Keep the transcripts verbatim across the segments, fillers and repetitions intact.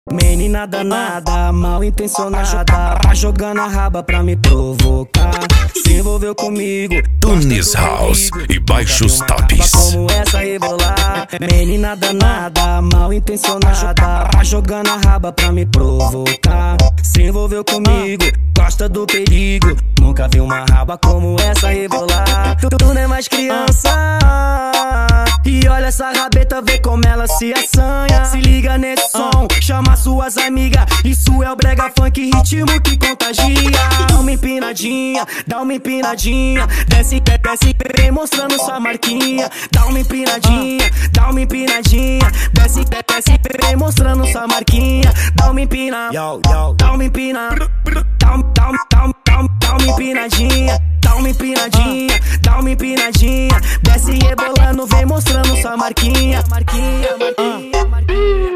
Menina danada, mal intencionada, tá jogando a raba pra me provocar. Se envolveu comigo, Tunis House e baixos tops. Como essa rebolar. Menina danada, mal intencionada, tá jogando a raba pra me provocar. Se envolveu comigo, gosta do perigo. Nunca vi uma raba como essa rebolar. Tu, tu não é mais criança. E olha essa rabeta, vê como ela se assanha. Se liga nesse som, chama suas amigas. Isso é o brega funk, ritmo que contagia. Dá uma empinadinha, dá uma empinadinha. Desce, desce, vem mostrando sua marquinha. Dá uma empinadinha, dá uma empinadinha. Desce, desce, vem mostrando sua marquinha. Dá uma empina, dá uma empina. Dá, dá, dá, dá, dá uma empinadinha. Dá uma empinadinha, dá uma empinadinha. Desce rebolando, vem mostrando sua marquinha. Marquinha, marquinha, marquinha.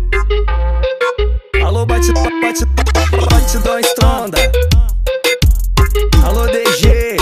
Alô, bate, bate, bate, dó estronda. Alô, D G.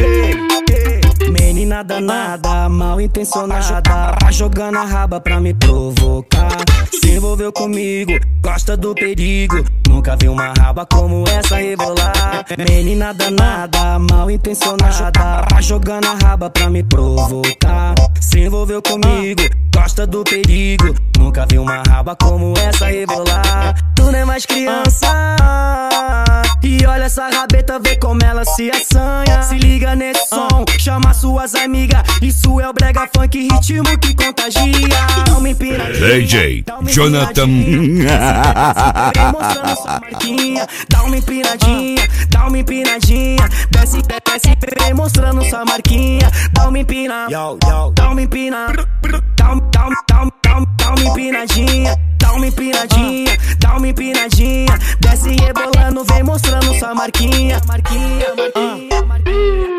Menina danada, mal intencionada, tá jogando a raba pra me provocar. Se envolveu comigo, gosta do perigo. Nunca vi uma raba como essa rebolar. Menina danada, mal intencionada, tá jogando a raba pra me provocar. Se envolveu comigo, gosta do perigo. Nunca vi uma raba como essa rebolar. Tu não é mais criança. E olha essa rabeta, vê como ela se assanha. Se liga nesse som, chama suas amigas. Isso é o brega funk, ritmo que contagia. Dá uma empinadinha, D J Jonathan. Mostrando sua marquinha. Dá uma empinadinha, dá uma empinadinha. Desce, desce, vem mostrando sua marquinha. Dá uma empina, dá uma empina. Dá, dá, dá, dá, dá uma empinadinha. Dá uma empinadinha, dá uma empinadinha. Desce rebolando, vem mostrando sua marquinha. Marquinha, marquinha, marquinha.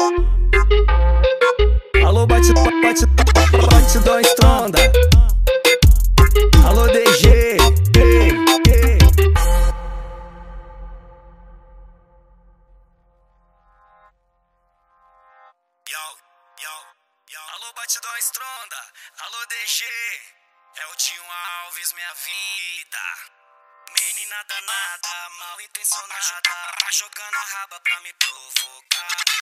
Alô, bate, bate, bate, dó estronda. Alô, D G. Alô, batidão estronda. Alô, D G. É o Tio Alves, minha vida. Menina danada, mal intencionada, tá jogando a raba pra me provocar.